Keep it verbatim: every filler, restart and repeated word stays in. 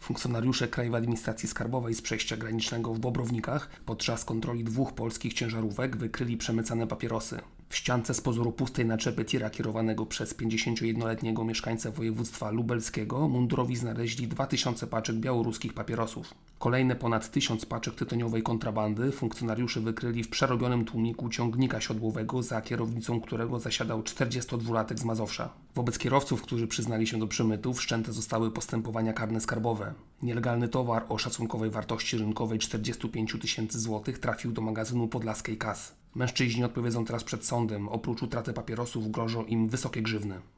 Funkcjonariusze Krajowej Administracji Skarbowej z przejścia granicznego w Bobrownikach podczas kontroli dwóch polskich ciężarówek wykryli przemycane papierosy. W ściance z pozoru pustej naczepy tira kierowanego przez pięćdziesięciojednoletniego mieszkańca województwa lubelskiego mundurowi znaleźli dwa tysiące paczek białoruskich papierosów. Kolejne ponad tysiąc paczek tytoniowej kontrabandy funkcjonariusze wykryli w przerobionym tłumiku ciągnika siodłowego, za kierownicą którego zasiadał czterdziestodwulatek z Mazowsza. Wobec kierowców, którzy przyznali się do przemytu, wszczęte zostały postępowania karne skarbowe. Nielegalny towar o szacunkowej wartości rynkowej czterdzieści pięć tysięcy złotych trafił do magazynu Podlaskiej K A S. Mężczyźni odpowiedzą teraz przed sądem. Oprócz utraty papierosów grożą im wysokie grzywny.